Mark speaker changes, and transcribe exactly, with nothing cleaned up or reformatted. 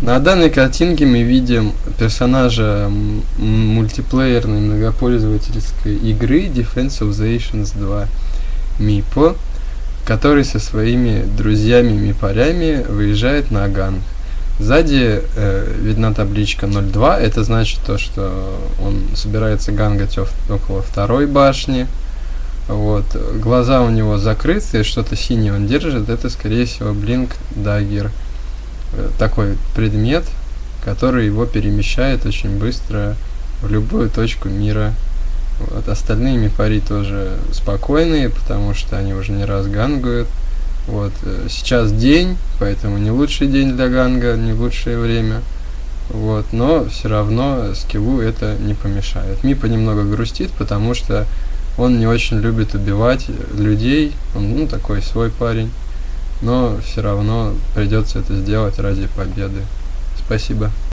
Speaker 1: На данной картинке мы видим персонажа мультиплеерной многопользовательской игры Defense of the Ancients два Мипо, который со своими друзьями-мипарями выезжает на ганг. Сзади э, видна табличка ноль два, это значит то, что он собирается гангать около второй башни. Вот. Глаза у него закрыты, что-то синее он держит, это скорее всего Blink Dagger. Такой предмет, который его перемещает очень быстро в любую точку мира. Вот. Остальные мипари тоже спокойные, потому что они уже не раз гангают. Вот. Сейчас день, поэтому не лучший день для ганга, не лучшее время. Вот. Но все равно скиллу это не помешает. Мипа немного грустит, потому что он не очень любит убивать людей. Он, ну, такой свой парень. Но все равно придется это сделать ради победы. Спасибо.